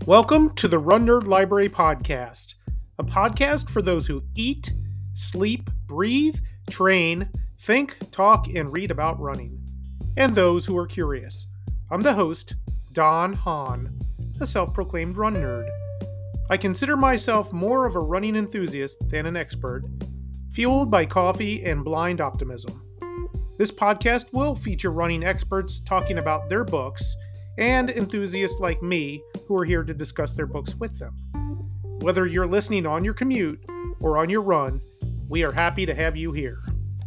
Welcome to the Run Nerd Library Podcast, a podcast for those who eat, sleep, breathe, train, think, talk, and read about running, and those who are curious. I'm the host, Don Hahn, a self-proclaimed run nerd. I consider myself more of a running enthusiast than an expert, fueled by coffee and blind optimism. This podcast will feature running experts talking about their books and enthusiasts like me who are here to discuss their books with them. Whether you're listening on your commute or on your run, we are happy to have you here.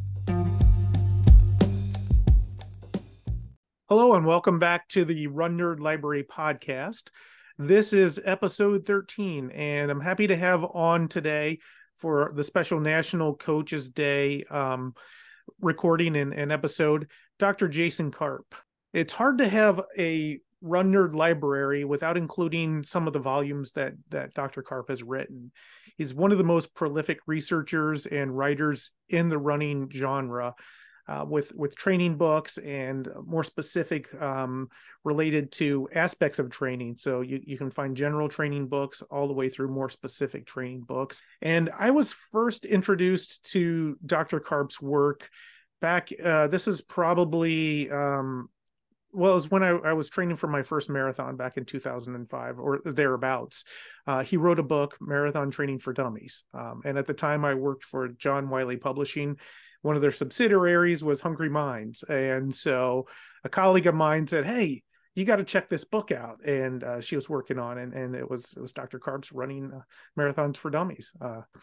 Hello and welcome back to the Run Nerd Library Podcast. This is episode 13, and I'm happy to have on today for the special National Coaches Day recording and episode, Dr. Jason Karp. It's hard to have a Run Nerd library without including some of the volumes that Dr. Karp has written. He's one of the most prolific researchers and writers in the running genre, with training books and more specific related to aspects of training. So you can find general training books all the way through more specific training books. And I was first introduced to Dr. Karp's work back, this is probably... it was when I was training for my first marathon back in 2005 or thereabouts. He wrote a book, Marathon Training for Dummies. And at the time I worked for John Wiley Publishing. One of their subsidiaries was Hungry Minds. And so a colleague of mine said, "Hey, you got to check this book out." And she was working on it. And it was Dr. Karp's Running Marathons for Dummies.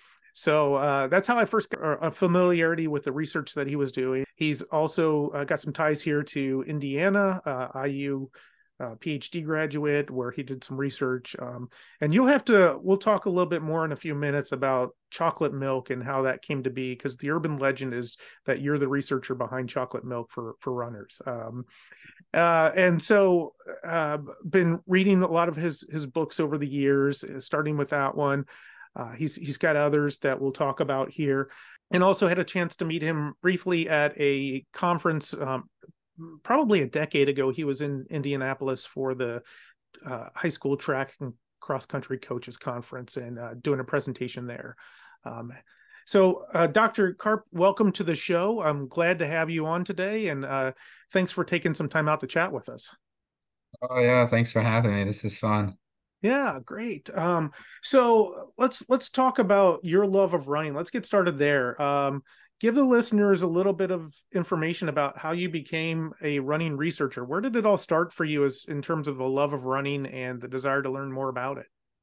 So that's how I first got a familiarity with the research that he was doing. He's also got some ties here to Indiana, IU PhD graduate, where he did some research. And we'll talk a little bit more in a few minutes about chocolate milk and how that came to be, because the urban legend is that you're the researcher behind chocolate milk for runners. And so been reading a lot of his books over the years, starting with that one. He's got others that we'll talk about here, and also had a chance to meet him briefly at a conference probably a decade ago. He was in Indianapolis for the high school track and cross country coaches conference and doing a presentation there. So Dr. Karp, welcome to the show. I'm glad to have you on today, and thanks for taking some time out to chat with us. Oh yeah, thanks for having me. This is fun. Yeah, great. So let's talk about your love of running. Let's get started there. Give the listeners a little bit of information about how you became a running researcher. Where did it all start for you as in terms of the love of running and the desire to learn more about it?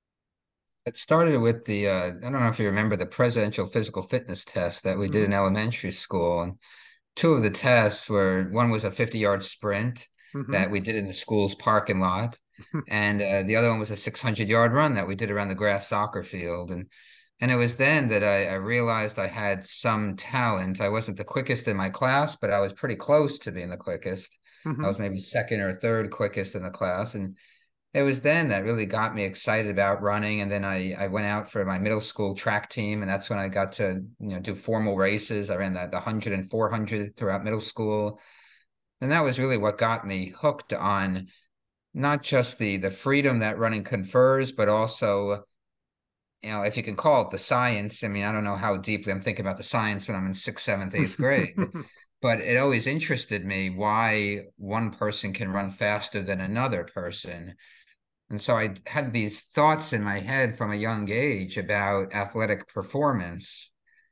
It started with I don't know if you remember the presidential physical fitness test that we did Mm-hmm. in elementary school. And two of the tests one was a 50-yard sprint Mm-hmm. that we did in the school's parking lot. And the other one was a 600-yard run that we did around the grass soccer field. And it was then that I realized I had some talent. I wasn't the quickest in my class, but I was pretty close to being the quickest. I Mm-hmm. was maybe second or third quickest in the class. And it was then that really got me excited about running. And then I went out for my middle school track team, and that's when I got to do formal races. I ran the 100 and 400 throughout middle school. And that was really what got me hooked on not just the freedom that running confers, but also, if you can call it the science. I mean, I don't know how deeply I'm thinking about the science when I'm in sixth, seventh, eighth grade, but it always interested me why one person can run faster than another person. And so I had these thoughts in my head from a young age about athletic performance.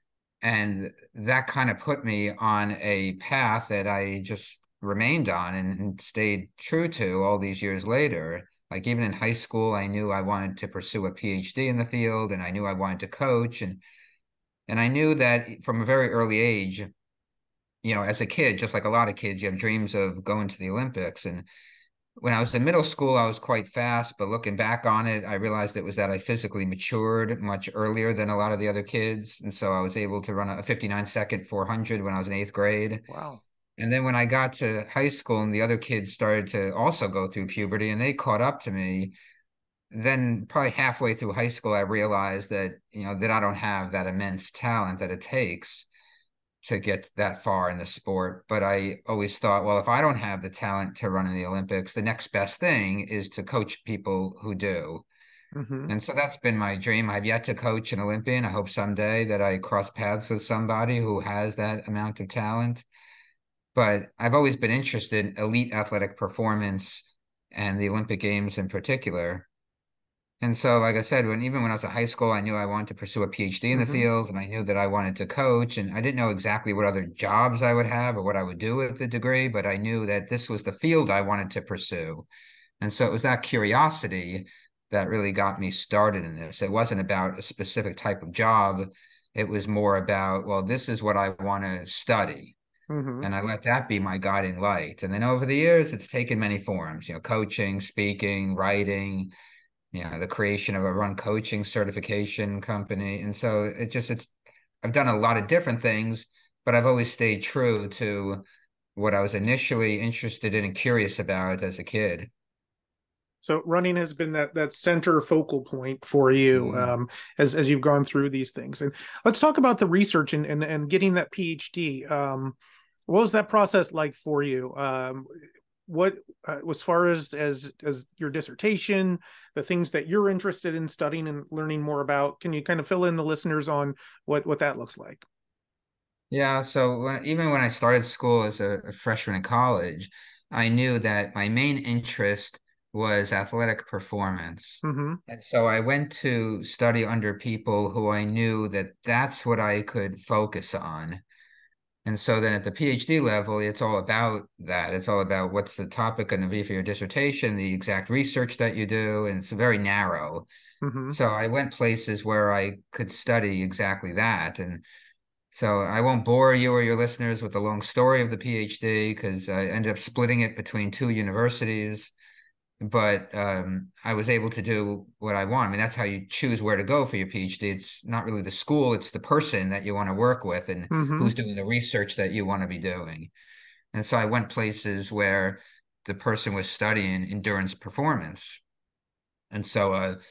And that kind of put me on a path that I just remained on and stayed true to all these years later. Like even in high school, I knew I wanted to pursue a PhD in the field, and I knew I wanted to coach. And I knew that from a very early age, as a kid, just like a lot of kids, you have dreams of going to the Olympics. And when I was in middle school, I was quite fast, but looking back on it, I realized it was that I physically matured much earlier than a lot of the other kids. And so I was able to run a 59-second 400 when I was in eighth grade. Wow. And then when I got to high school and the other kids started to also go through puberty and they caught up to me, then probably halfway through high school, I realized that I don't have that immense talent that it takes to get that far in the sport. But I always thought, well, if I don't have the talent to run in the Olympics, the next best thing is to coach people who do. Hmm. And so that's been my dream. I've yet to coach an Olympian. I hope someday that I cross paths with somebody who has that amount of talent. But I've always been interested in elite athletic performance and the Olympic Games in particular. And so, like I said, even when I was in high school, I knew I wanted to pursue a PhD in the Hmm. field, and I knew that I wanted to coach. And I didn't know exactly what other jobs I would have or what I would do with the degree, but I knew that this was the field I wanted to pursue. And so it was that curiosity that really got me started in this. It wasn't about a specific type of job. It was more about, well, this is what I want to study. Hmm. And I let that be my guiding light. And then over the years, it's taken many forms, coaching, speaking, writing, the creation of a run coaching certification company. And so I've done a lot of different things, but I've always stayed true to what I was initially interested in and curious about as a kid. So running has been that center focal point for you, Yeah. as you've gone through these things. And let's talk about the research and getting that PhD. What was that process like for you? What as far as your dissertation, the things that you're interested in studying and learning more about? Can you kind of fill in the listeners on what that looks like? Yeah, so even when I started school as a freshman in college, I knew that my main interest was athletic performance. Mm-hmm. And so I went to study under people who I knew that that's what I could focus on. And so then at the PhD level, it's all about that. It's all about what's the topic going to be for your dissertation, the exact research that you do, and it's very narrow. Mm-hmm. So I went places where I could study exactly that. And so I won't bore you or your listeners with the long story of the PhD because I ended up splitting it between two universities. But I was able to do what I want. I mean, that's how you choose where to go for your PhD. It's not really the school, it's the person that you want to work with and who's Mm-hmm. doing the research that you want to be doing. And so I went places where the person was studying endurance performance. And so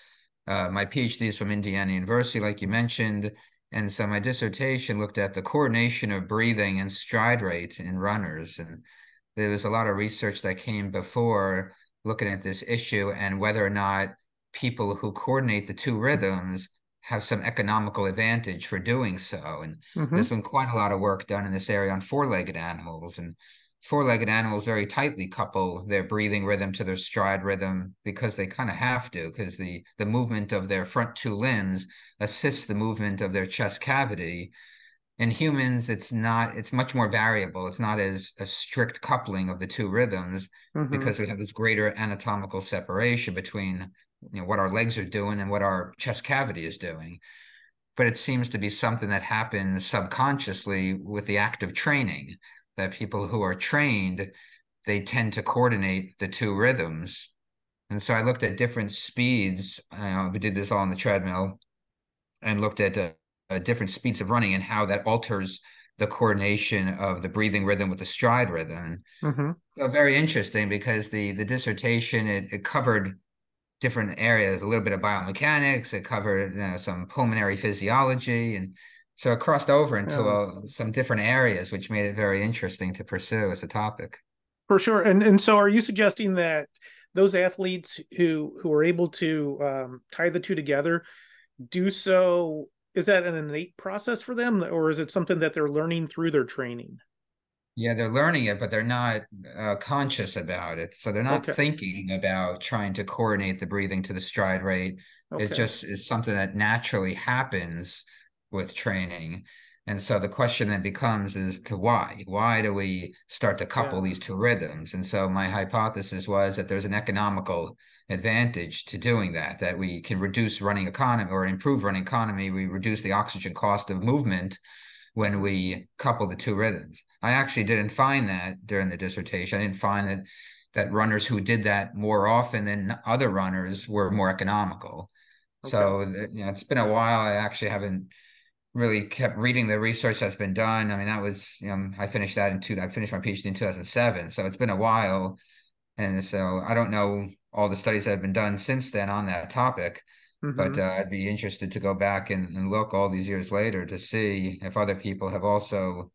my PhD is from Indiana University, like you mentioned. And so my dissertation looked at the coordination of breathing and stride rate in runners. And there was a lot of research that came before looking at this issue and whether or not people who coordinate the two rhythms have some economical advantage for doing so. And Mm-hmm. there's been quite a lot of work done in this area on four-legged animals. And four-legged animals very tightly couple their breathing rhythm to their stride rhythm because they kind of have to, because the movement of their front two limbs assists the movement of their chest cavity. In humans, it's much more variable. It's not as a strict coupling of the two rhythms Mm-hmm. because we have this greater anatomical separation between what our legs are doing and what our chest cavity is doing. But it seems to be something that happens subconsciously with the act of training, that people who are trained, they tend to coordinate the two rhythms. And so I looked at different speeds. We did this all on the treadmill and looked at different speeds of running and how that alters the coordination of the breathing rhythm with the stride rhythm. Mm-hmm. So very interesting because the dissertation it covered different areas, a little bit of biomechanics, it covered some pulmonary physiology, and so it crossed over into Yeah. some different areas, which made it very interesting to pursue as a topic. For sure. And so are you suggesting that those athletes who are able to tie the two together do so, is that an innate process for them, or is it something that they're learning through their training? Yeah, they're learning it, but they're not conscious about it. So they're not Okay. thinking about trying to coordinate the breathing to the stride rate. It Okay. just is something that naturally happens with training. And so the question then becomes is to why? Why do we start to couple Yeah. these two rhythms? And so my hypothesis was that there's an economical advantage to doing that, that we can reduce running economy or improve running economy. We reduce the oxygen cost of movement when we couple the two rhythms. I actually didn't find that during the dissertation. I didn't find that runners who did that more often than other runners were more economical. Okay. So it's been a while. I actually haven't really kept reading the research that's been done. I mean, that was I finished I finished my PhD in 2007, so it's been a while, and so I don't know all the studies that have been done since then on that topic. But Mm-hmm. I'd be interested to go back and look all these years later to see if other people have also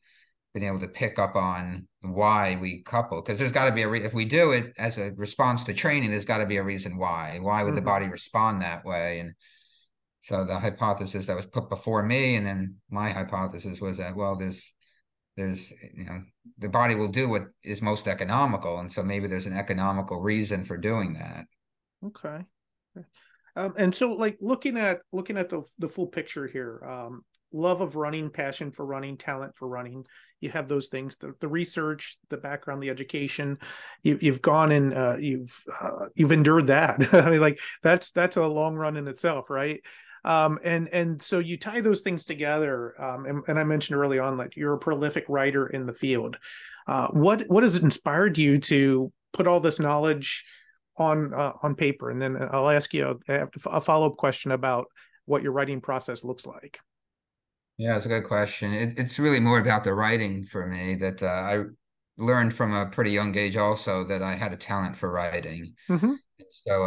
been able to pick up on why we couple, because there's got to be if we do it as a response to training, there's got to be a reason why would the Hmm. body respond that way. And so the hypothesis that was put before me, and then my hypothesis was that, well, there's the body will do what is most economical, and so maybe there's an economical reason for doing that. Okay. And so, like looking at the full picture here, love of running, passion for running, talent for running. You have those things: the research, the background, the education. You've gone and you've endured that. I mean, like that's a long run in itself, right? And so you tie those things together. And I mentioned early on, like you're a prolific writer in the field. What has inspired you to put all this knowledge on paper? And then I'll ask you a follow-up question about what your writing process looks like. Yeah, it's a good question. It's really more about the writing for me that I learned from a pretty young age also that I had a talent for writing. Mm-hmm. So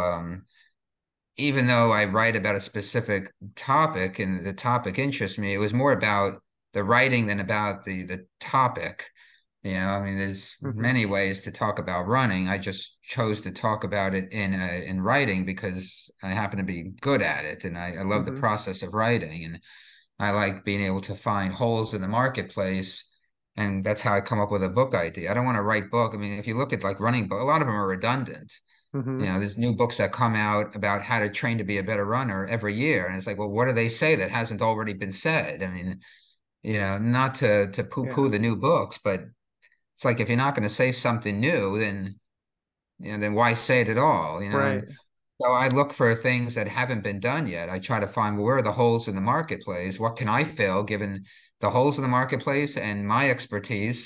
even though I write about a specific topic and the topic interests me, it was more about the writing than about the topic. I mean, there's Mm-hmm. many ways to talk about running. I just chose to talk about it in writing because I happen to be good at it, and I love the Mm-hmm. process of writing, and I like being able to find holes in the marketplace, and that's how I come up with a book idea. I don't want to write book. I mean, if you look at like running book, a lot of them are redundant. Mm-hmm. There's new books that come out about how to train to be a better runner every year, and it's like, well, what do they say that hasn't already been said? I mean, not to poo-poo Yeah. the new books, but it's like if you're not going to say something new, then then why say it at all? Right. And so I look for things that haven't been done yet. I try to find, well, where are the holes in the marketplace? What can I fill given the holes in the marketplace and my expertise?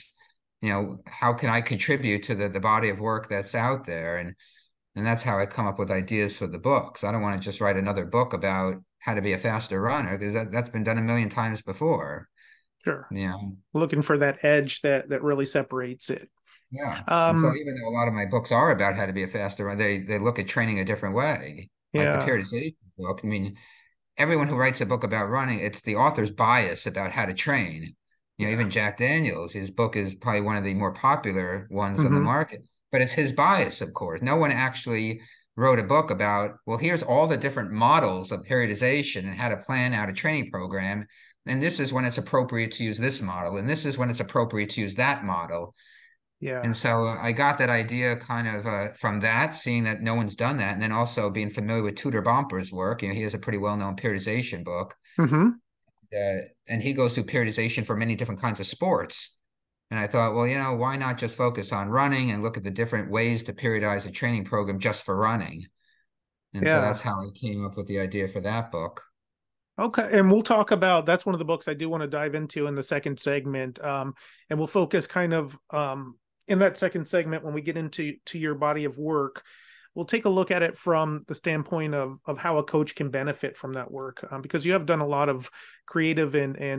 How can I contribute to the body of work that's out there? And that's how I come up with ideas for the books. I don't want to just write another book about how to be a faster runner because that's been done a million times before. Sure. Yeah. Looking for that edge that really separates it. Yeah. And so Um, even though a lot of my books are about how to be a faster runner, they look at training a different way. Like the yeah. periodization book. I mean, everyone who writes a book about running, it's the author's bias about how to train. Yeah. Even Jack Daniels, his book is probably one of the more popular ones on the Mm-hmm. market, but it's his bias, of course. No one actually wrote a book about, well, here's all the different models of periodization and how to plan out a training program. And this is when it's appropriate to use this model, and this is when it's appropriate to use that model. Yeah. And so I got that idea kind of from that, seeing that no one's done that, and then also being familiar with Tudor Bomper's work. He has a pretty well-known periodization book, Mm-hmm. and he goes through periodization for many different kinds of sports. And I thought, well, why not just focus on running and look at the different ways to periodize a training program just for running? And so Yeah. that's how I came up with the idea for that book. Okay, and we'll talk about that's one of the books I do want to dive into in the second segment. And we'll focus kind of in that second segment when we get into your body of work. We'll take a look at it from the standpoint of how a coach can benefit from that work, because you have done a lot of creative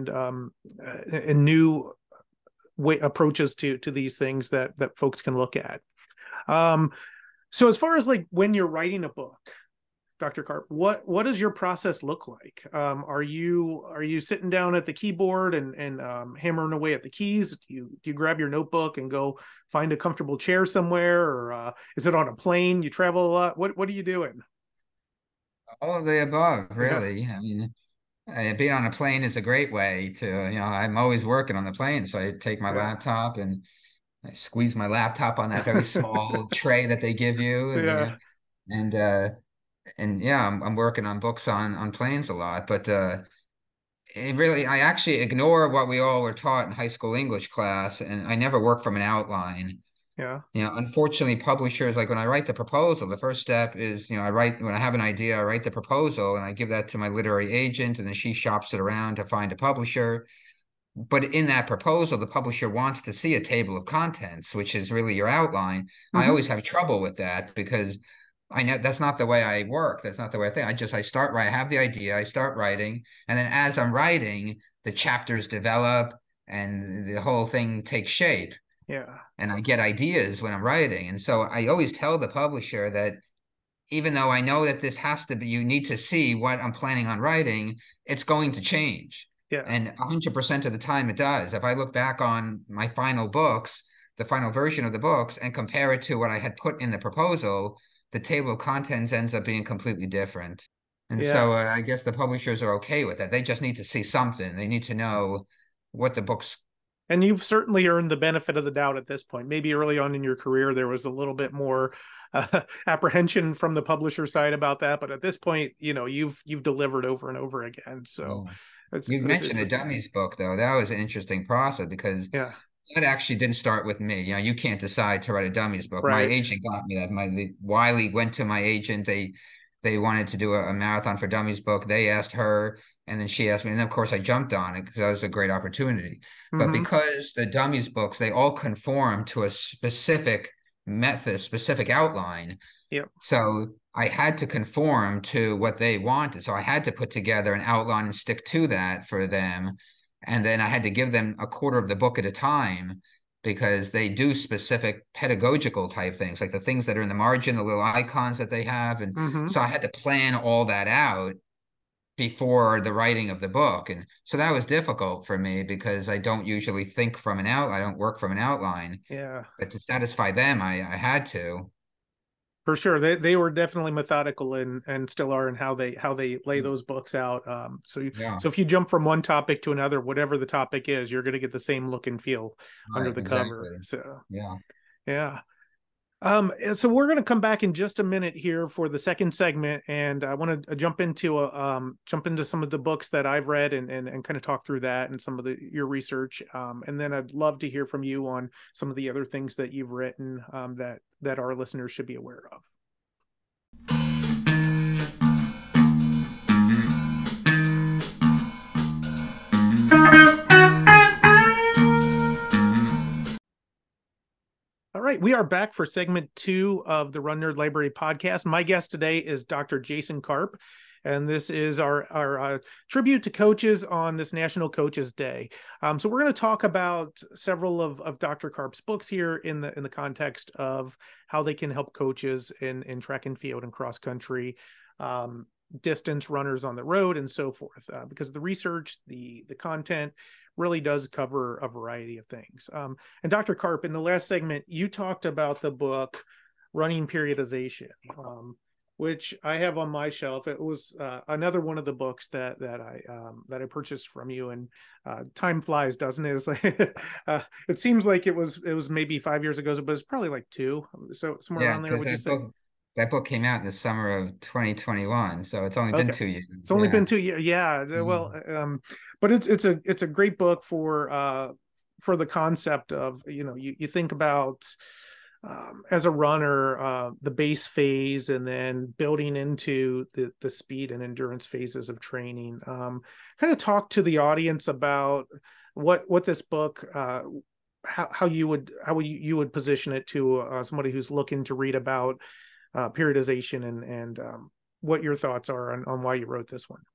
and new way approaches to these things that folks can look at. Um, so as far as like when you're writing a book, Dr. Karp, what does your process look like? Are you sitting down at the keyboard and hammering away at the keys? Do you grab your notebook and go find a comfortable chair somewhere, or is it on a plane? You travel a lot. What are you doing? All of the above, Yeah, really. I mean, being on a plane is a great way to, I'm always working on the plane. So I take my yeah, laptop and I squeeze my laptop on that very small tray that they give you, yeah. and uh, and yeah, I'm working on books on planes a lot. But I actually ignore what we all were taught in high school English class, and I never work from an outline. Yeah. Unfortunately, publishers, like when I write the proposal, the first step is, I write when I have an idea, I write the proposal and I give that to my literary agent, and then she shops it around to find a publisher. But in that proposal, the publisher wants to see a table of contents, which is really your outline. I Mm-hmm. always have trouble with that because I know that's not the way I work. That's not the way I think. I start right. I have the idea. I start writing, and then as I'm writing, the chapters develop and the whole thing takes shape. Yeah. And I get ideas when I'm writing. And so I always tell the publisher that even though I know that this has to be, you need to see what I'm planning on writing, it's going to change. Yeah. And 100% of the time it does. If I look back on my final books, the final version of the books, and compare it to what I had put in the proposal, the table of contents ends up being completely different. And Yeah. so I guess the publishers are okay with that. They just need to see something. They need to know what the book's. And you've certainly earned the benefit of the doubt at this point. Maybe early on in your career, there was a little bit more apprehension from the publisher side about that, but at this point, you've delivered over and over again. So Yeah. it's You it's mentioned a interesting. dummies book, though. That was an interesting process because Yeah. that actually didn't start with me. You can't decide to write a dummies book. My Right. agent got me that. Wiley went to my agent. They wanted to do a marathon for dummies book. They asked her, and then she asked me, and of course I jumped on it because that was a great opportunity. But Mm-hmm. because the dummies books, they all conform to a specific method, specific outline. Yep. So I had to conform to what they wanted. So I had to put together an outline and stick to that for them. And then I had to give them a quarter of the book at a time because they do specific pedagogical type things, like the things that are in the margin, the little icons that they have. And Mm-hmm. so I had to plan all that out before the writing of the book. And so that was difficult for me because I don't usually think from an outline. I don't work from an outline. Yeah. But to satisfy them, I had to. For sure, they were definitely methodical and still are in how they lay those books out. Yeah, So if you jump from one topic to another, whatever the topic is, you're going to get the same look and feel under right, the cover. exactly. So Yeah. yeah. So we're going to come back in just a minute here for the second segment, and I want to jump into some of the books that I've read and kind of talk through that and some of your research. And then I'd love to hear from you on some of the other things that you've written that our listeners should be aware of. All right, we are back for segment 2 of the Run Nerd Library podcast. My guest today is Dr. Jason Karp, and this is our tribute to coaches on this National Coaches Day. So we're going to talk about several of Dr. Karp's books here in the context of how they can help coaches in track and field and cross country, distance runners on the road, and so forth. Because the research, the content really does cover a variety of things. And Dr. Karp, in the last segment, you talked about the book Running Periodization, which I have on my shelf. It was another one of the books that I purchased from you. And time flies, doesn't it? It's like, it seems like it was maybe 5 years ago, but it's probably like 2. So somewhere Yeah, around there, because would you say? that book came out in the summer of 2021, so it's only been Okay. 2 years. It's only Yeah. been 2 years. Yeah. Well, Mm. but it's a great book for the concept of, you think about as a runner, the base phase, and then building into the speed and endurance phases of training. Kind of talk to the audience about what this book, how you would position it to somebody who's looking to read about periodization and what your thoughts are on why you wrote this one.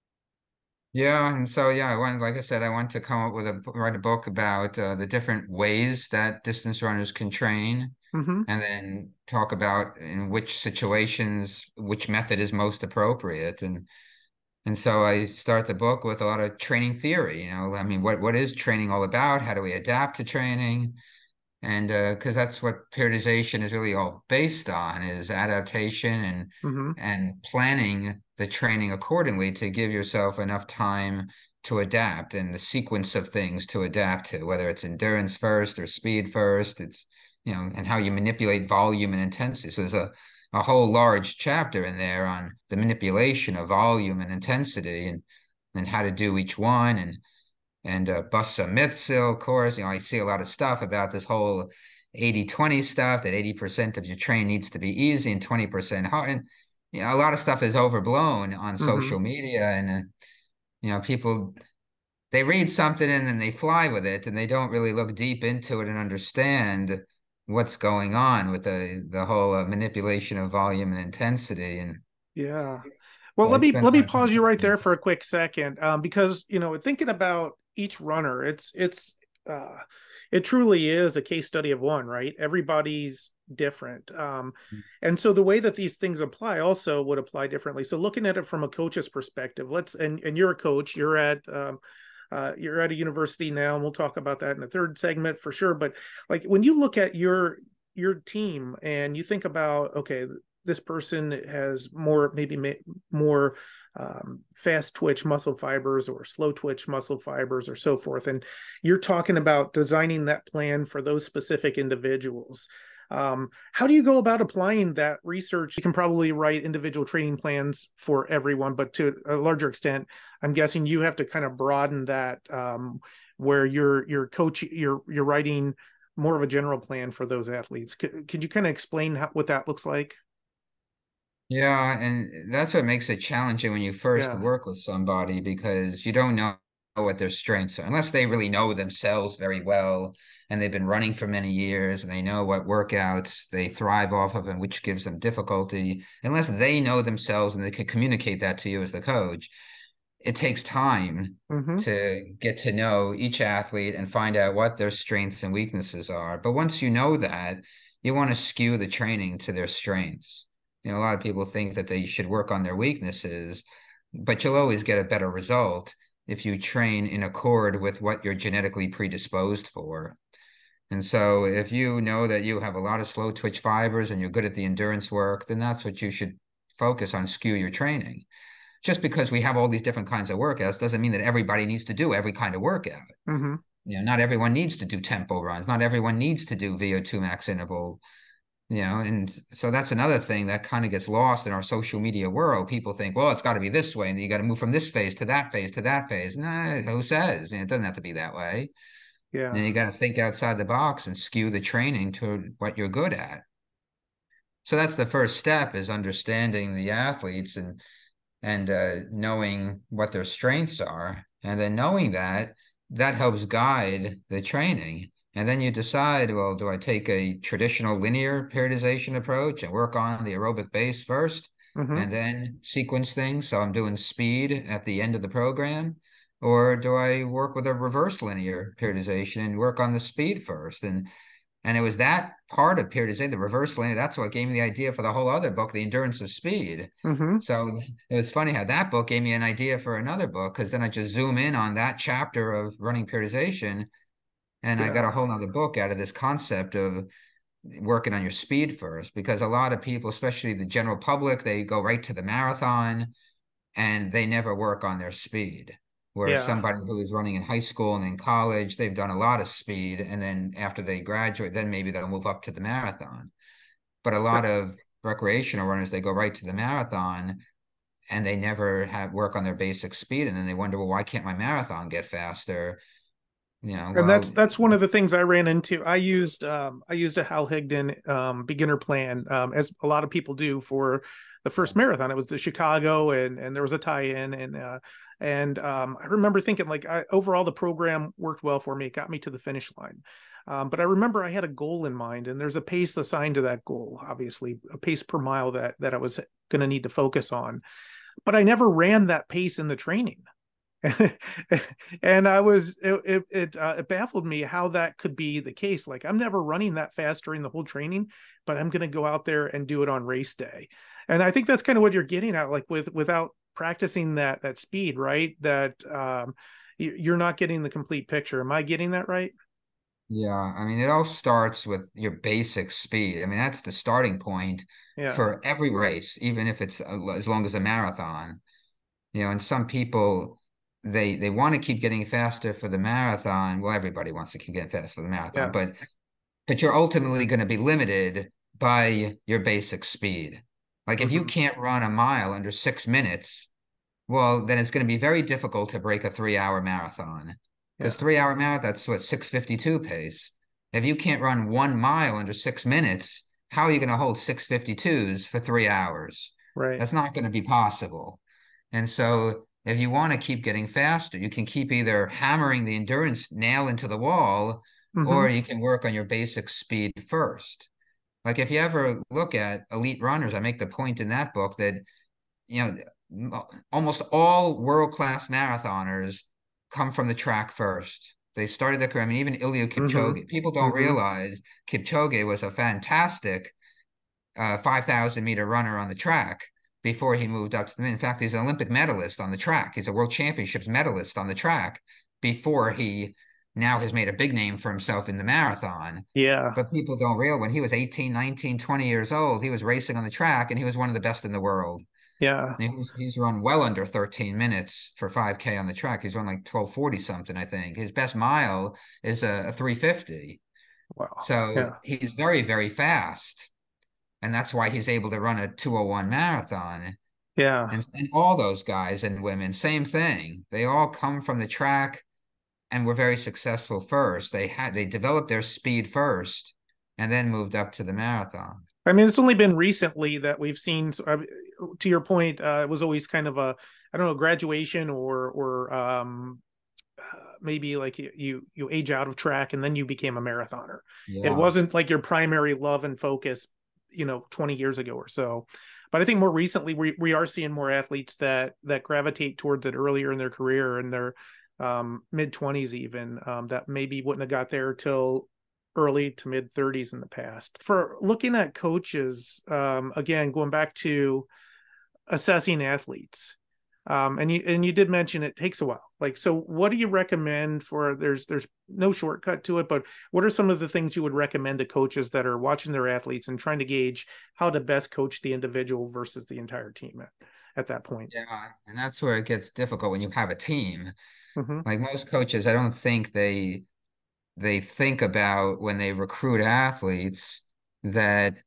Yeah, and so yeah, like I said, I want to come up with write a book about the different ways that distance runners can train, Mm-hmm. and then talk about in which situations which method is most appropriate. And so I start the book with a lot of training theory. I mean, what is training all about? How do we adapt to training? And because that's what periodization is really all based on, is adaptation Mm-hmm. and planning the training accordingly to give yourself enough time to adapt and the sequence of things to adapt to, whether it's endurance first or speed first. It's and how you manipulate volume and intensity. So there's a whole large chapter in there on the manipulation of volume and intensity and how to do each one and bust some myths still, of course. I see a lot of stuff about this whole 80-20 stuff, that 80% of your train needs to be easy and 20% hard. And, a lot of stuff is overblown on Mm-hmm. social media. And, people, they read something and then they fly with it and they don't really look deep into it and understand what's going on with the whole manipulation of volume and intensity. And Yeah. Well, I spent let a me lot of time pause you right talking there about for a quick second, because thinking about each runner, uh, it truly is a case study of one, right? Everybody's different. And so the way that these things apply also would apply differently. So looking at it from a coach's perspective, and you're a coach, you're at a university now, and we'll talk about that in the third segment for sure. But like when you look at your team and you think about, okay, this person has more fast twitch muscle fibers or slow twitch muscle fibers or so forth, and you're talking about designing that plan for those specific individuals. How do you go about applying that research? You can probably write individual training plans for everyone, but to a larger extent, I'm guessing you have to kind of broaden that, where you're writing more of a general plan for those athletes. Could you kind of explain what that looks like? Yeah, and that's what makes it challenging when you first Yeah. work with somebody because you don't know what their strengths are unless they really know themselves very well and they've been running for many years and they know what workouts they thrive off of and which gives them difficulty. Unless they know themselves and they can communicate that to you as the coach, it takes time Mm-hmm. to get to know each athlete and find out what their strengths and weaknesses are. But once you know that, you want to skew the training to their strengths. A lot of people think that they should work on their weaknesses, but you'll always get a better result if you train in accord with what you're genetically predisposed for. And so if you know that you have a lot of slow twitch fibers and you're good at the endurance work, then that's what you should focus on, skew your training. Just because we have all these different kinds of workouts doesn't mean that everybody needs to do every kind of workout. Mm-hmm. Not everyone needs to do tempo runs. Not everyone needs to do VO2 max interval. And so that's another thing that kind of gets lost in our social media world. People think, well, it's got to be this way, and you got to move from this phase to that phase to that phase. Nah, who says? It doesn't have to be that way. Yeah. And you got to think outside the box and skew the training to what you're good at. So that's the first step, is understanding the athletes and knowing what their strengths are. And then knowing that, that helps guide the training. And then you decide, well, do I take a traditional linear periodization approach and work on the aerobic base first Mm-hmm. and then sequence things so I'm doing speed at the end of the program? Or do I work with a reverse linear periodization and work on the speed first? And it was that part of periodization, the reverse linear, that's what gave me the idea for the whole other book, The Endurance of Speed. Mm-hmm. So it was funny how that book gave me an idea for another book, because then I just zoom in on that chapter of running periodization, and I got Yeah. a whole nother book out of this concept of working on your speed first, because a lot of people, especially the general public, they go right to the marathon and they never work on their speed. Whereas Yeah. somebody who is running in high school and in college, they've done a lot of speed. And then after they graduate, then maybe they'll move up to the marathon. But a lot of recreational runners, they go right to the marathon and they never have work on their basic speed. And then they wonder, well, why can't my marathon get faster? And Well, that's one of the things I ran into. I used a Hal Higdon beginner plan, as a lot of people do, for the first marathon. It was the Chicago, and there was a tie-in, and I remember thinking, like, overall the program worked well for me. It got me to the finish line. But I remember I had a goal in mind, and there's a pace assigned to that goal, obviously a pace per mile that I was going to need to focus on. But I never ran that pace in the training. And it baffled me how that could be the case. Like, I'm never running that fast during the whole training, but I'm going to go out there and do it on race day. And I think that's kind of what you're getting at, like without practicing that speed, right? That you're not getting the complete picture. Am I getting that right? yeah, I mean, it all starts with your basic speed. I mean, that's the starting point Yeah. for every race, even if it's as long as a marathon. And some people, they want to keep getting faster for the marathon. Well, everybody wants to keep getting faster for the marathon, Yeah. but you're ultimately going to be limited by your basic speed. Like if you Mm-hmm. can't run a mile under 6 minutes, well, then it's going to be very difficult to break a 3 hour marathon, because Yeah. 3 hour marathon, that's what 6:52 pace. If you can't run 1 mile under 6 minutes, how are you going to hold 6:52s for 3 hours? Right. That's not going to be possible. And so if you want to keep getting faster, you can keep either hammering the endurance nail into the wall, Mm-hmm. or you can work on your basic speed first. Like if you ever look at elite runners, I make the point in that book that, almost all world-class marathoners come from the track first. They started their career. I mean, even Eliud Mm-hmm. Kipchoge. People don't Mm-hmm. realize Kipchoge was a fantastic 5,000-meter runner on the track before he moved up to the. In fact, he's an Olympic medalist on the track. He's a World Championships medalist on the track before he now has made a big name for himself in the marathon. Yeah. But people don't realize when he was 18, 19, 20 years old, he was racing on the track and he was one of the best in the world. Yeah. He's run well under 13 minutes for 5K on the track. He's run like 12:40 something, I think. His best mile is a 3:50. Wow. So Yeah. he's very, very fast. And that's why he's able to run a 2:01 marathon. Yeah. And all those guys and women, same thing. They all come from the track and were very successful first. They developed their speed first and then moved up to the marathon. I mean, it's only been recently that we've seen. To your point, it was always kind of a, I don't know, graduation or maybe like you age out of track and then you became a marathoner. It Yeah. wasn't like your primary love and focus, 20 years ago or so. But I think more recently we are seeing more athletes that gravitate towards it earlier in their career, in their mid 20s even, that maybe wouldn't have got there till early to mid 30s in the past. For looking at coaches, again, going back to assessing athletes, and you did mention it takes a while. Like, so what do you recommend for, there's no shortcut to it, but what are some of the things you would recommend to coaches that are watching their athletes and trying to gauge how to best coach the individual versus the entire team at that point? Yeah. And that's where it gets difficult when you have a team. Mm-hmm. Like most coaches, I don't think they think about when they recruit athletes that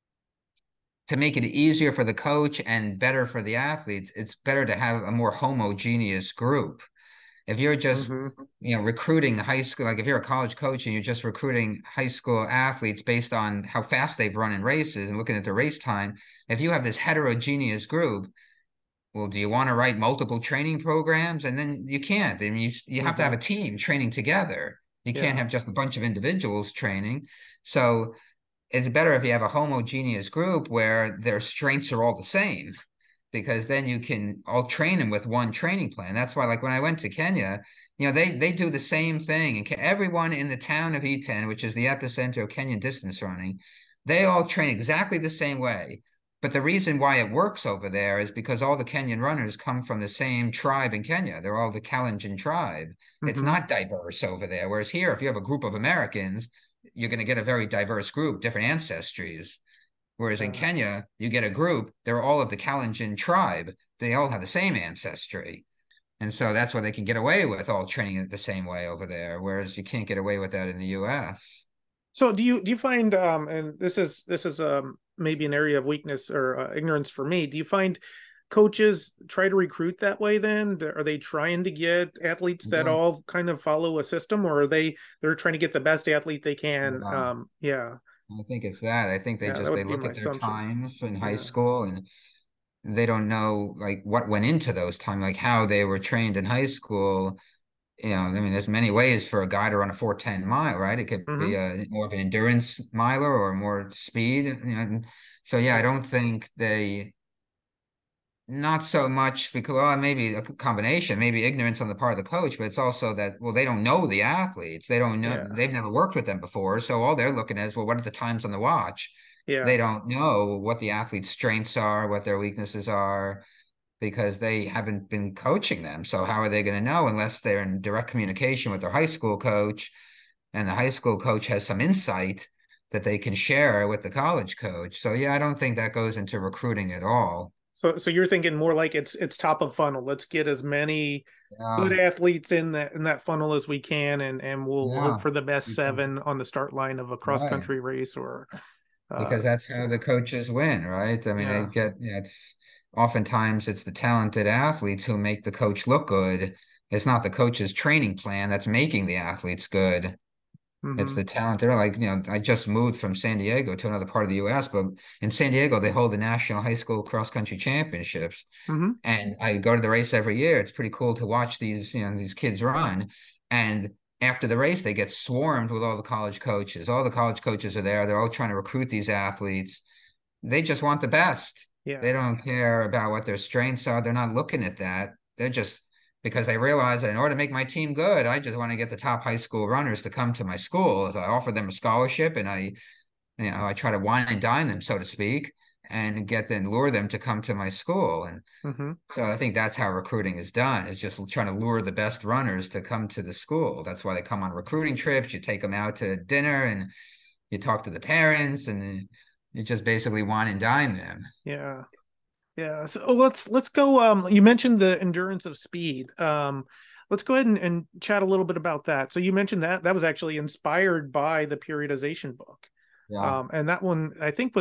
to make it easier for the coach and better for the athletes, it's better to have a more homogeneous group. If you're just, Mm-hmm. recruiting high school, like if you're a college coach and you're just recruiting high school athletes based on how fast they've run in races and looking at the race time, if you have this heterogeneous group, well, do you want to write multiple training programs? And then you can't. I mean, you have to have Mm-hmm. a team training together. You can't Yeah. have just a bunch of individuals training. So it's better if you have a homogeneous group where their strengths are all the same, because then you can all train them with one training plan. That's why, like when I went to Kenya, they do the same thing, and everyone in the town of Iten, which is the epicenter of Kenyan distance running, they all train exactly the same way. But the reason why it works over there is because all the Kenyan runners come from the same tribe in Kenya. They're all the Kalenjin tribe. It's Mm-hmm. not diverse over there. Whereas here, if you have a group of Americans, you're going to get a very diverse group, different ancestries. Whereas in Yeah. Kenya, you get a group, they're all of the Kalenjin tribe. They all have the same ancestry. And so that's why they can get away with all training it the same way over there, whereas you can't get away with that in the US. So do you find, and this is maybe an area of weakness or ignorance for me. Do you find coaches try to recruit that way then? Are they trying to get athletes I that don't, all kind of follow a system, or are they're trying to get the best athlete they can? uh, Yeah. I think it's that. I think Yeah, that they would be look my at their assumption. times in high Yeah. school and they don't know like what went into those times, like how they were trained in high school. I mean, there's many ways for a guy to run a 4:10 mile, right? It could be Mm-hmm. a more of an endurance miler or more speed. So yeah, I Yeah. don't think not so much because, well, maybe a combination, maybe ignorance on the part of the coach, but it's also that, well, they don't know the athletes. They don't know, Yeah. they've never worked with them before. So all they're looking at is, well, what are the times on the watch? Yeah. They don't know what the athlete's strengths are, what their weaknesses are, because they haven't been coaching them. So how are they going to know unless they're in direct communication with their high school coach and the high school coach has some insight that they can share with the college coach? So yeah, I don't think that goes into recruiting at all. So you're thinking more like it's top of funnel. Let's get as many good Yeah, athletes in that funnel as we can, and we'll hope yeah, for the best because seven on the start line of a cross right, country race or because that's how so the coaches win, right? I mean, they yeah. get, it's oftentimes it's the talented athletes who make the coach look good. It's not the coach's training plan that's making the athletes good. It's Mm-hmm. the talent. They're like, I just moved from San Diego to another part of the US, but in San Diego, they hold the National High School Cross Country Championships. Mm-hmm. And I go to the race every year. It's pretty cool to watch these kids run. And after the race, they get swarmed with all the college coaches. All the college coaches are there. They're all trying to recruit these athletes. They just want the best. They Yeah. don't care about what their strengths are. They're not looking at that. because I realized that in order to make my team good, I just want to get the top high school runners to come to my school. So I offer them a scholarship, and I try to wine and dine them, so to speak, and lure them to come to my school. And Mm-hmm. so I think that's how recruiting is done. It's just trying to lure the best runners to come to the school. That's why they come on recruiting trips. You take them out to dinner and you talk to the parents, and you just basically wine and dine them. Yeah. Yeah. So let's go. You mentioned the endurance of speed. Let's go ahead and chat a little bit about that. So you mentioned that was actually inspired by the periodization book. Yeah. And that one I think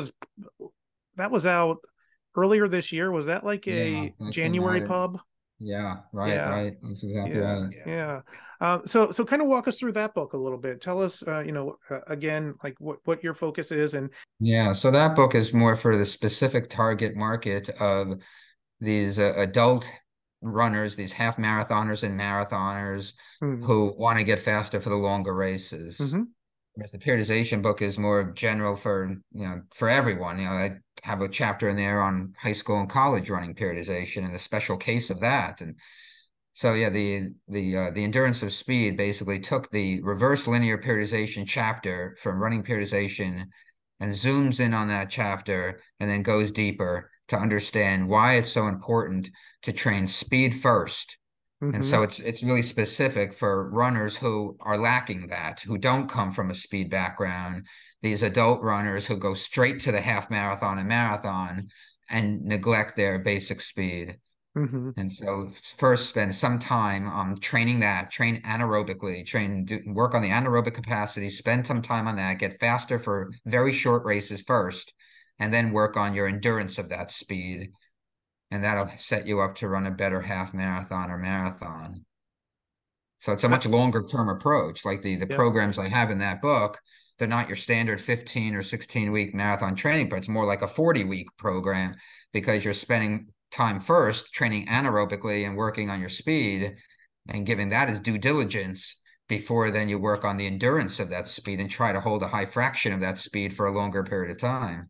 was out earlier this year. Was that like Yeah. a That came January out. pub? Yeah. Right. Yeah. Right. That's exactly Yeah. right. Yeah. So kind of walk us through that book a little bit. Tell us, again, like what your focus is and Yeah. So that book is more for the specific target market of these adult runners, these half marathoners and marathoners mm, who want to get faster for the longer races. hmm Whereas the periodization book is more general for everyone. I have a chapter in there on high school and college running periodization and the special case of that. And so yeah, the endurance of speed basically took the reverse linear periodization chapter from running periodization and zooms in on that chapter and then goes deeper to understand why it's so important to train speed first. And hmm so it's really specific for runners who are lacking that, who don't come from a speed background, these adult runners who go straight to the half marathon and marathon and neglect their basic speed. hmm And so first spend some time training that, train anaerobically, work on the anaerobic capacity, spend some time on that, get faster for very short races first, and then work on your endurance of that speed. And that'll set you up to run a better half marathon or marathon. So it's a Uh, much longer term approach. Like the yeah. programs I have in that book, they're not your standard 15 or 16-week marathon training, but it's more like a 40-week program because you're spending time first training anaerobically and working on your speed and giving that as due diligence before then you work on the endurance of that speed and try to hold a high fraction of that speed for a longer period of time.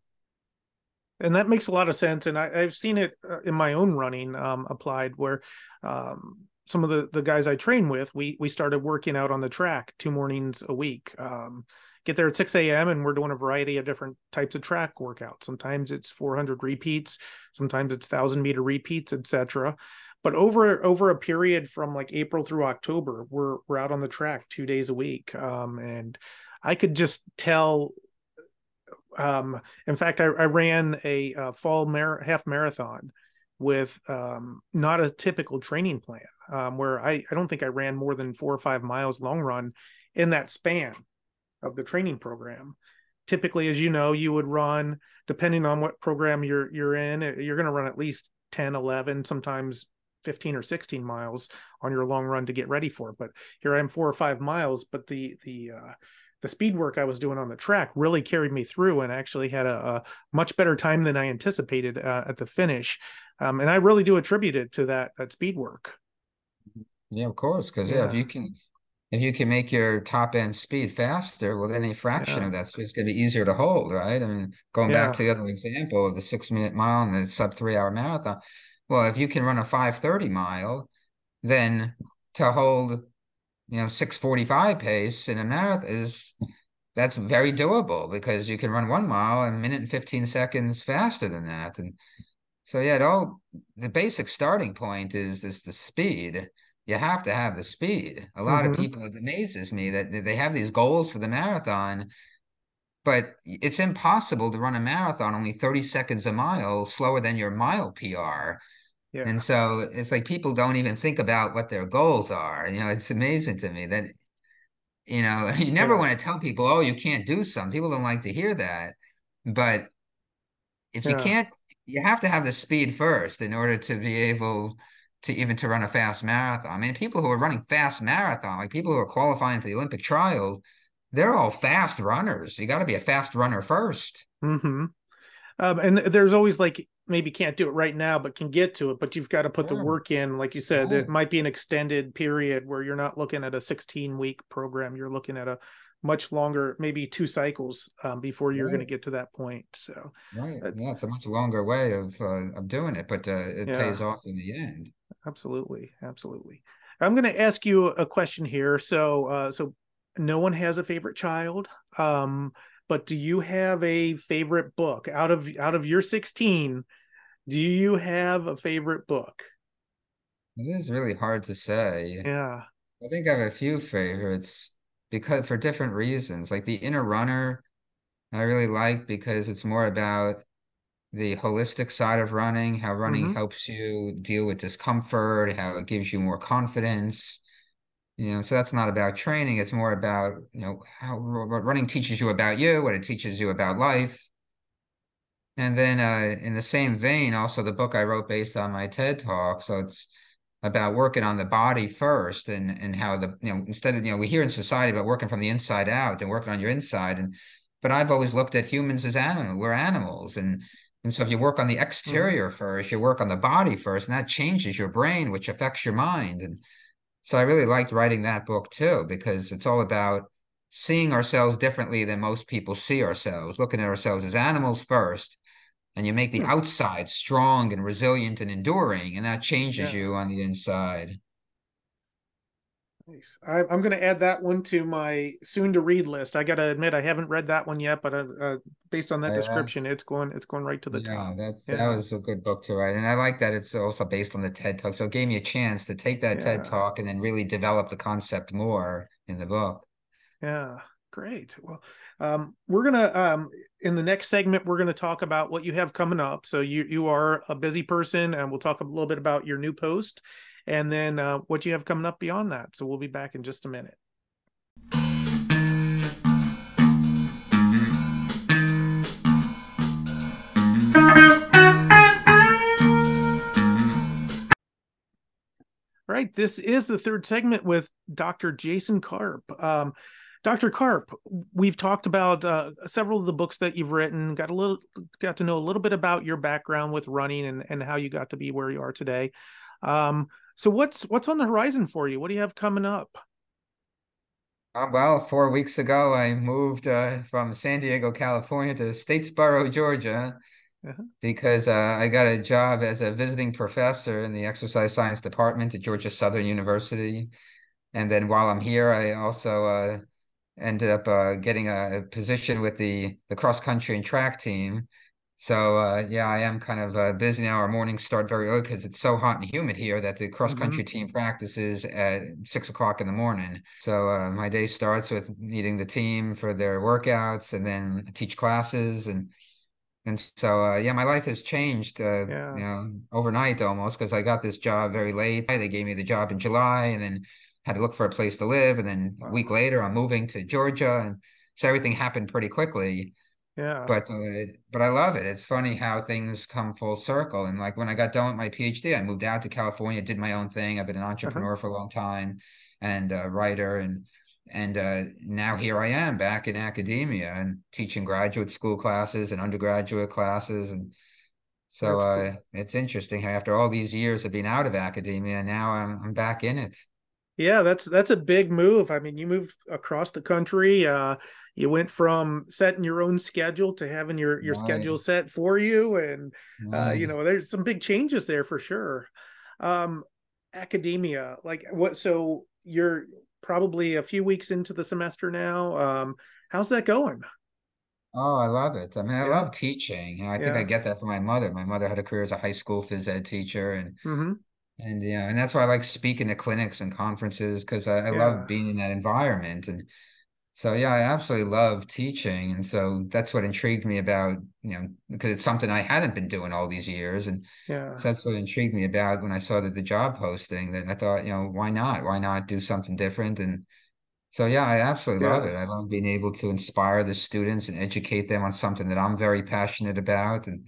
And that makes a lot of sense. And I've seen it in my own running applied where some of the guys I train with, we started working out on the track 2 mornings a week. Get there at 6 a.m. and we're doing a variety of different types of track workouts. Sometimes it's 400 repeats, sometimes it's 1,000-meter repeats, etc. But over a period from like April through October, we're out on the track 2 days a week, and I could just tell. In fact, I ran a fall half marathon with not a typical training plan, where I don't think I ran more than 4 or 5 miles long run in that span of the training program. Typically, as you know, you would run, depending on what program you're in, you're going to run at least 10, 11, sometimes 15 or 16 miles on your long run to get ready for it. But here I am 4 or 5 miles, but the speed work I was doing on the track really carried me through and actually had a much better time than I anticipated at the finish. And I really do attribute it to that speed work. Yeah, of course, because yeah, Yeah, if you can make your top end speed faster, well, then a fraction yeah, of that speed is going to be easier to hold, right? I mean, going back yeah. to the other example of the 6 minute mile and the sub 3 hour marathon, well, if you can run a 5:30 mile, then to hold, 6:45 pace in a marathon that's very doable because you can run 1 mile in a minute and 15 seconds faster than that. And so yeah, the basic starting point is the speed. You have to have the speed. A lot of hmm people, it amazes me that they have these goals for the marathon, but it's impossible to run a marathon only 30 seconds a mile slower than your mile PR. And Yeah, so it's like people don't even think about what their goals are. It's amazing to me that, you never yeah, want to tell people, oh, you can't do something. People don't like to hear that. But if you yeah. can't, you have to have the speed first in order to be able to run a fast marathon. I mean, people who are running fast marathon, like people who are qualifying for the Olympic trials, they're all fast runners. You got to be a fast runner first. hmm and there's always like maybe can't do it right now, but can get to it. But you've got to put the Sure. work in. Like you said, it Right. might be an extended period where you're not looking at a 16-week program. You're looking at a much longer, maybe 2 cycles before you're going to Right. get to that point. So, Right. that's, Yeah, it's a much longer way of doing it, but it yeah. pays off in the end. Absolutely. Absolutely. I'm going to ask you a question here. So no one has a favorite child. But do you have a favorite book out of your 16? Do you have a favorite book? It is really hard to say. Yeah. I think I have a few favorites because for different reasons. Like The Inner Runner, I really like because it's more about the holistic side of running, how running Mm-hmm. helps you deal with discomfort, how it gives you more confidence. So that's not about training. It's more about, how what running teaches you about you, what it teaches you about life. And then in the same vein, also the book I wrote based on my TED Talk. So it's about working on the body first and how instead of, we hear in society about working from the inside out and working on your inside. But I've always looked at humans as animals. We're animals. And so if you work on the Mm-hmm. exterior first, you work on the body first, and that changes your brain, which affects your mind. And so I really liked writing that book too, because it's all about seeing ourselves differently than most people see ourselves, looking at ourselves as animals first, and you make the Hmm. outside strong and resilient and enduring, and that changes Yeah. you on the inside. Nice. I'm going to add that one to my soon to read list. I got to admit I haven't read that one yet, but based on that description, That's it's going right to the yeah, top. that Yeah. was a good book to write, and I like that it's also based on the TED Talk. So it gave me a chance to take that TED Yeah. Talk and then really develop the concept more in the book. Yeah. Great. Well, we're gonna in the next segment we're gonna talk about what you have coming up. So you are a busy person, and we'll talk a little bit about your new post, and then what you have coming up beyond that. So we'll be back in just a minute. All right, this is the third segment with Dr. Jason Karp. Dr. Karp, we've talked about several of the books that you've written. Got to know a little bit about your background with running and how you got to be where you are today. So what's on the horizon for you? What do you have coming up? Well, 4 weeks ago, I moved from San Diego, California to Statesboro, Georgia, Uh-huh. because I got a job as a visiting professor in the exercise science department at Georgia Southern University. And then while I'm here, I also ended up getting a position with the cross country and track team. So yeah, I am kind of busy now. Our mornings start very early because it's so hot and humid here that the cross Mm-hmm. country team practices at 6 o'clock in the morning. So my day starts with meeting the team for their workouts, and then I teach classes, and so yeah, my life has changed Yeah. overnight almost, because I got this job very late. They gave me the job in July, and then had to look for a place to live, and then a week Wow. later I'm moving to Georgia, and so everything happened pretty quickly. Yeah. But I love it. It's funny how things come full circle. And like when I got done with my PhD, I moved out to California, did my own thing. I've been an Uh-huh. entrepreneur for a long time, and a writer, and now here I am back in academia and teaching graduate school classes and undergraduate classes. And so That's cool. it's interesting how after all these years of being out of academia, now I'm back in it. Yeah, that's a big move. I mean, you moved across the country. You went from setting your own schedule to having your schedule Right, set for you, and right. there's some big changes there for sure. Um, Academia, like what? So you're probably a few weeks into the semester now. How's that going? Oh, I love it. I mean, I Yeah, love teaching. I think I yeah, get that from my mother. My mother had a career as a high school phys ed teacher, mm-hmm, and yeah, and that's why I like speaking at clinics and conferences, because I love yeah, being in that environment. And so yeah, I absolutely love teaching, and so that's what intrigued me about, because it's something I hadn't been doing all these years, and yeah, so that's what intrigued me about when I saw that the job posting. That I thought, why not? Why not do something different? And so yeah, I absolutely love yeah. it. I love being able to inspire the students and educate them on something that I'm very passionate about. And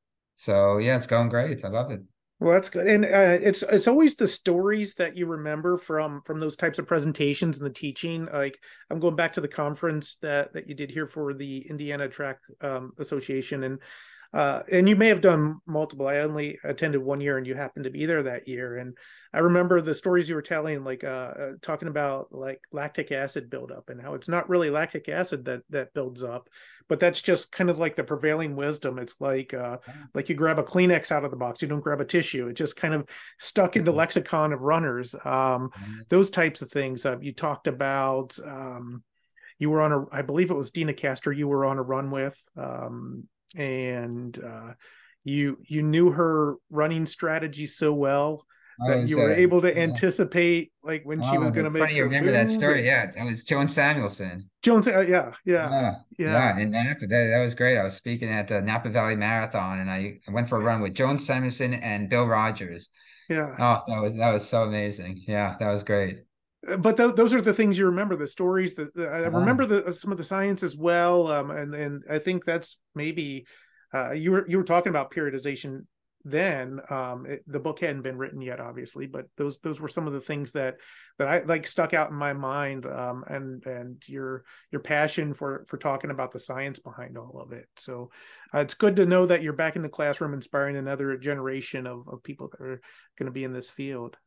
so yeah, it's going great. I love it. Well, that's good, and it's always the stories that you remember from those types of presentations and the teaching. Like I'm going back to the conference that you did here for the Indiana Track Association, and And you may have done multiple. I only attended one year, and you happened to be there that year. And I remember the stories you were telling, like talking about like lactic acid buildup and how it's not really lactic acid that builds up, but that's just kind of like the prevailing wisdom. It's like you grab a Kleenex out of the box, you don't grab a tissue. It just kind of stuck in the lexicon of runners. Those types of things. You talked about. You were on I believe it was Dina Castor. You were on a run with. And you knew her running strategy so well I that you was, were able to yeah. anticipate like when she was Oh, going to that's make funny. You her remember that move. story? And Yeah, that was Joan Samuelson. Jones, yeah, Yeah, yeah, yeah, in Napa. That was great. I was speaking at the Napa Valley Marathon, and I went for a run with Joan Samuelson and Bill Rogers. yeah. Oh, that was so amazing. Yeah, that was great. But those are the things you remember, the stories that I Yeah. remember some of the science as well. And I think that's maybe you were talking about periodization then. The book hadn't been written yet, obviously, but those were some of the things that I like stuck out in my mind. And your passion for talking about the science behind all of it. So it's good to know that you're back in the classroom, inspiring another generation of people that are going to be in this field.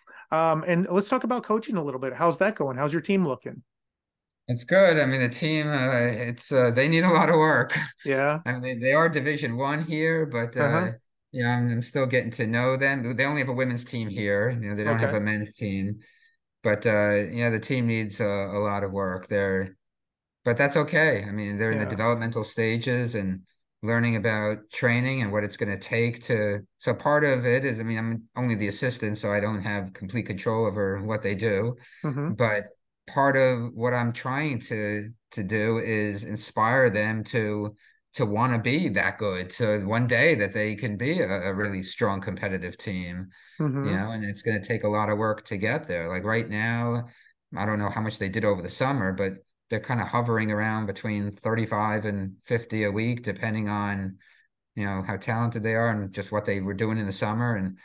And let's talk about coaching a little bit. How's that going? How's your team looking? It's good. I mean, the team, it's they need a lot of work. Yeah. I mean, they are Division 1 here, but Uh-huh. I'm still getting to know them. They only have a women's team here. They don't have Okay. a men's team, but the team needs a lot of work. But that's okay. I mean, they're in the Yeah. developmental stages and learning about training and what it's going to take to. So part of it is, I mean, I'm only the assistant, so I don't have complete control over what they do. Mm-hmm. But part of what I'm trying to do is inspire them to want to be that good. So one day that they can be a really strong competitive team, Mm-hmm. and it's going to take a lot of work to get there. Like right now, I don't know how much they did over the summer, but they're kind of hovering around between 35 and 50 a week, depending on, how talented they are and just what they were doing in the summer. And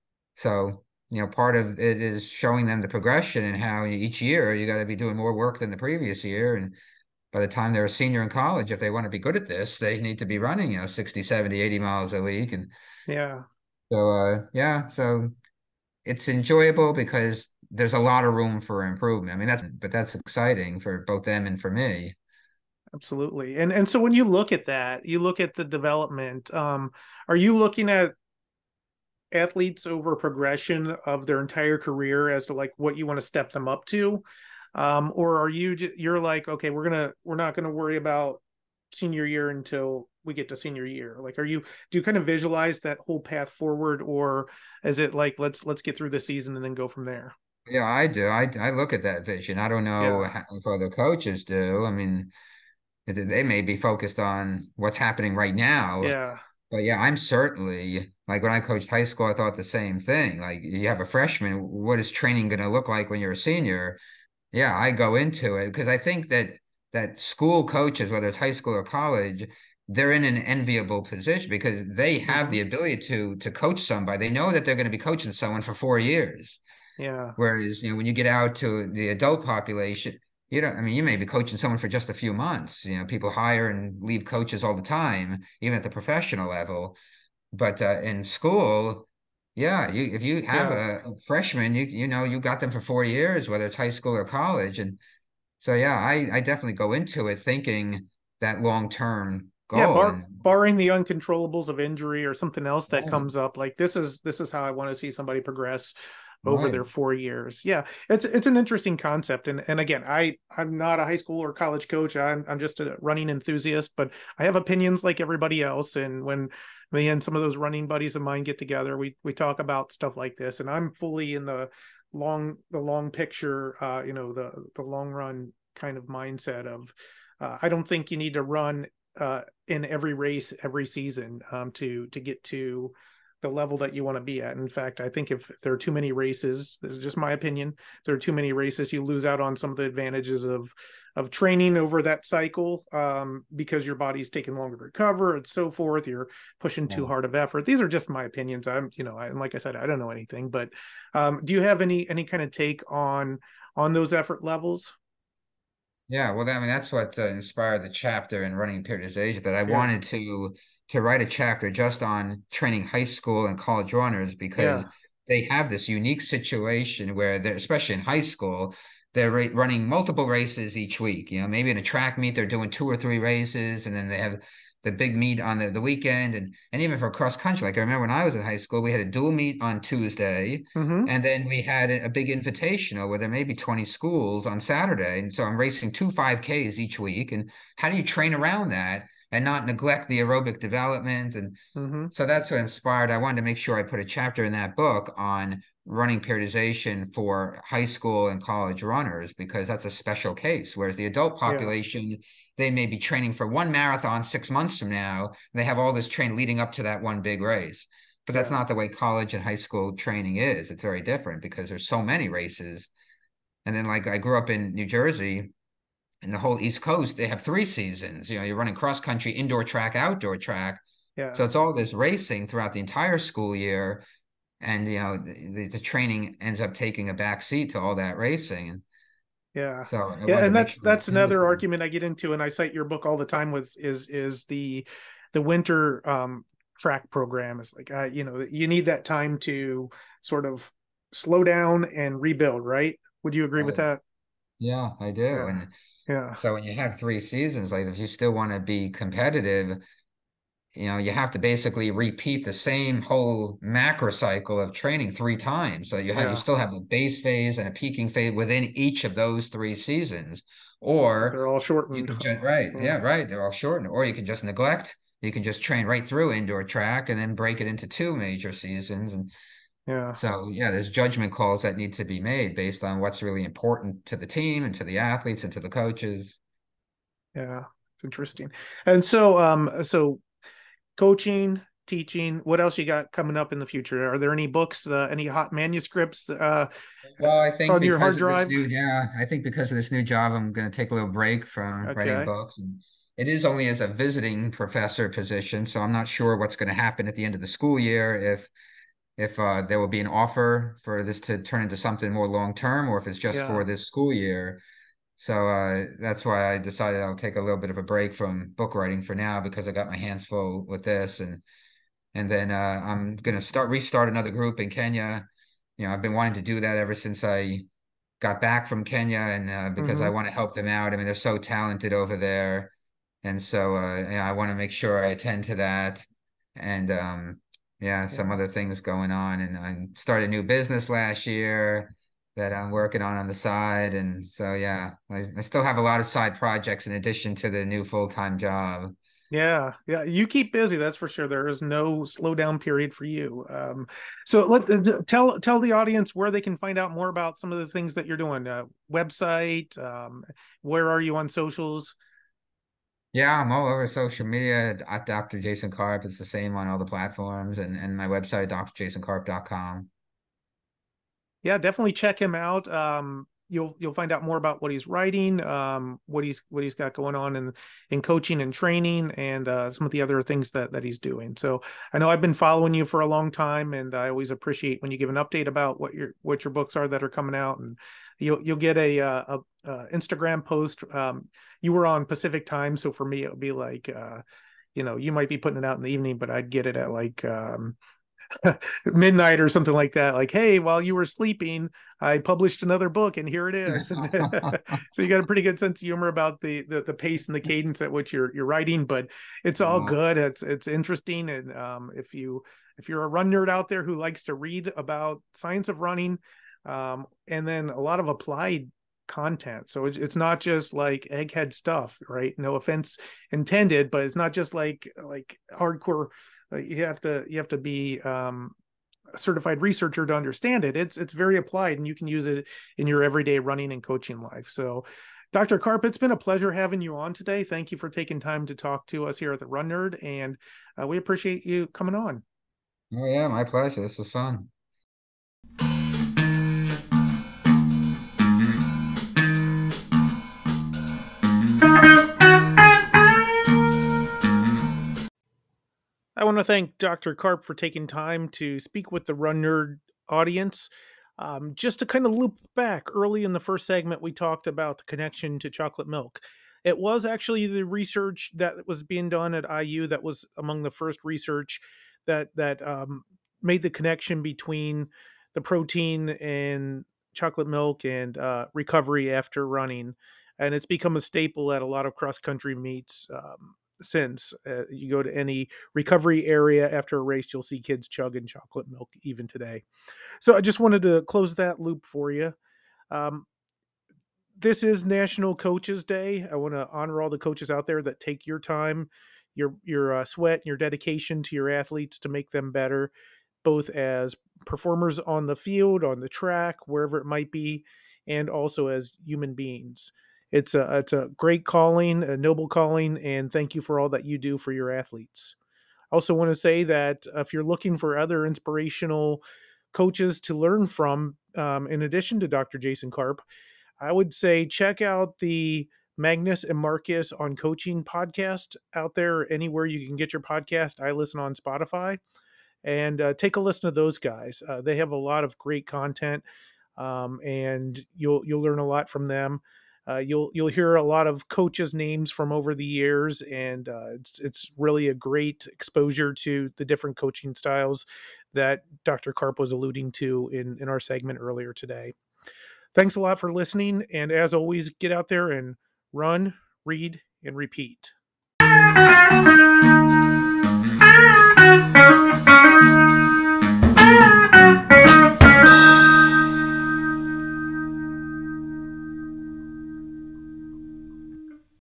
so, part of it is showing them the progression and how each year you got to be doing more work than the previous year. And by the time they're a senior in college, if they want to be good at this, they need to be running, 60, 70, 80 miles a week. And Yeah. so, yeah, so it's enjoyable because there's a lot of room for improvement. I mean, that's exciting for both them and for me. Absolutely. And so when you look at that, you look at the development, are you looking at athletes over progression of their entire career as to like what you want to step them up to? Or you're like, okay, we're not gonna worry about senior year until we get to senior year? Like, do you kind of visualize that whole path forward, or is it like let's get through the season and then go from there? Yeah, I do. I look at that vision. I don't know Yeah. if other coaches do. I mean, they may be focused on what's happening right now. Yeah. But yeah, I'm certainly like when I coached high school, I thought the same thing. Like you have a freshman, what is training going to look like when you're a senior? Yeah, I go into it because I think that school coaches, whether it's high school or college, they're in an enviable position because they have Mm-hmm. the ability to coach somebody. They know that they're going to be coaching someone for 4 years. Yeah. Whereas, when you get out to the adult population, I mean, you may be coaching someone for just a few months. People hire and leave coaches all the time, even at the professional level. But in school, yeah, if you have Yeah. a freshman, you got them for 4 years, whether it's high school or college. And so, yeah, I definitely go into it thinking that long-term Yeah, goal. And barring the uncontrollables of injury or something else that right, comes up, like this is how I want to see somebody progress over right. their 4 years. Yeah, it's an interesting concept, and again, I'm not a high school or college coach. I'm just a running enthusiast, but I have opinions like everybody else. And when me and some of those running buddies of mine get together, we talk about stuff like this, and I'm fully in the long picture, the long run kind of mindset of. I don't think you need to run in every race every season to get to the level that you want to be at. In fact, I think if there are too many races, this is just my opinion. If there are too many races, you lose out on some of the advantages of training over that cycle because your body's taking longer to recover and so forth. You're pushing too Yeah. hard of effort. These are just my opinions. And like I said, I don't know anything. But do you have any kind of take on those effort levels? Yeah, well, I mean, that's what inspired the chapter in running periodization that I Yeah. wanted to to write a chapter just on training high school and college runners because Yeah. they have this unique situation where they're, especially in high school, they're running multiple races each week. You know, maybe in a track meet, they're doing 2 or 3 races, and then they have the big meet on the weekend. And even for cross country, like I remember when I was in high school, we had a dual meet on Tuesday, Mm-hmm. and then we had a big invitational where there may be 20 schools on Saturday. And so I'm racing 2 5Ks each week. And how do you train around that and not neglect the aerobic development? And Mm-hmm. so that's what inspired. I wanted to make sure I put a chapter in that book on running periodization for high school and college runners because that's a special case. Whereas the adult Yeah. population, they may be training for one marathon 6 months from now. They have all this train leading up to that one big race. But that's Yeah. not the way college and high school training is. It's very different because there's so many races. And then, like, I grew up in New Jersey and the whole East Coast, they have 3 seasons. You know, you're running cross country, indoor track, outdoor track. Yeah. So it's all this racing throughout the entire school year. And, you know, the training ends up taking a back seat to all that racing. And Yeah. so I Yeah. wanted to And make that's sure I that's attended another them. argument I get into, and I cite your book all the time with is the winter track program. Is like you know, you need that time to sort of slow down and rebuild, right? Would you agree with Right. that? Yeah, I do. Yeah. And Yeah. so when you have 3 seasons, like if you still want to be competitive, you know, you have to basically repeat the same whole macro cycle of training 3 times. So you Yeah. still have a base phase and a peaking phase within each of those 3 seasons. But Or they're all you shortened. can just right, Yeah. yeah, right. They're all shortened. Or you can just neglect. You can just train right through indoor track and then break it into 2 major seasons. And Yeah. so yeah, there's judgment calls that need to be made based on what's really important to the team and to the athletes and to the coaches. Yeah. It's interesting. And so coaching, teaching, what else you got coming up in the future? Are there any books, any hot manuscripts Well, I think on your hard because of this drive? new, yeah, I think because of this new job, I'm going to take a little break from writing Okay. books. And it is only as a visiting professor position, so I'm not sure what's going to happen at the end of the school year if there will be an offer for this to turn into something more long term, or if it's just Yeah. for this school year. So that's why I decided I'll take a little bit of a break from book writing for now because I got my hands full with this, and then I'm going to restart another group in Kenya. You know, I've been wanting to do that ever since I got back from Kenya, and because I Hmm. want to help them out. I mean, they're so talented over there, and so yeah, I want to make sure I attend to that. And yeah, some Yeah. other things going on, and I started a new business last year that I'm working on the side, and so yeah, I still have a lot of side projects in addition to the new full-time job. Yeah. Yeah. You keep busy, that's for sure. There is no slow down period for you. So let tell the audience where they can find out more about some of the things that you're doing. Website, where are you on socials? Yeah, I'm all over social media at Dr. Jason Karp. It's the same on all the platforms, and my website, drjasonkarp.com. Yeah, definitely check him out. You'll find out more about what he's writing, what he's got going on in coaching and training, and some of the other things that he's doing. So I know I've been following you for a long time, and I always appreciate when you give an update about what your books are that are coming out, and you'll get a Instagram post. You were on Pacific time, so for me it would be like you know, you might be putting it out in the evening, but I'd get it at like midnight or something like that. Like, hey, while you were sleeping, I published another book, and here it is. So you got a pretty good sense of humor about the pace and the cadence at which you're writing, but it's all Yeah. good. It's interesting, and if you're a run nerd out there who likes to read about science of running, and then a lot of applied content. So it's not just like egghead stuff, right? No offense intended, but it's not just like hardcore. You have to be a certified researcher to understand it. It's very applied, and you can use it in your everyday running and coaching life. So, Dr. Karp, it's been a pleasure having you on today. Thank you for taking time to talk to us here at the Run Nerd, and we appreciate you coming on. Oh yeah, my pleasure. This was fun. I want to thank Dr. Karp for taking time to speak with the Run Nerd audience. Just to kind of loop back, early in the first segment, we talked about the connection to chocolate milk. It was actually the research that was being done at IU that was among the first research that made the connection between the protein and chocolate milk and recovery after running, and it's become a staple at a lot of cross country meets. Since you go to any recovery area after a race, you'll see kids chugging chocolate milk even today. So I just wanted to close that loop for you. Um, this is National Coaches Day. I want to honor all the coaches out there that take your time, your sweat, and your dedication to your athletes to make them better, both as performers on the field, on the track, wherever it might be, and also as human beings. It's a great calling, a noble calling, and thank you for all that you do for your athletes. I also want to say that if you're looking for other inspirational coaches to learn from, in addition to Dr. Jason Karp, I would say check out the Magnus and Marcus on Coaching podcast out there anywhere you can get your podcast. I listen on Spotify, and take a listen to those guys. They have a lot of great content, and you'll learn a lot from them. You'll hear a lot of coaches' names from over the years, and it's really a great exposure to the different coaching styles that Dr. Karp was alluding to in our segment earlier today. Thanks a lot for listening, and as always, get out there and run, read, and repeat.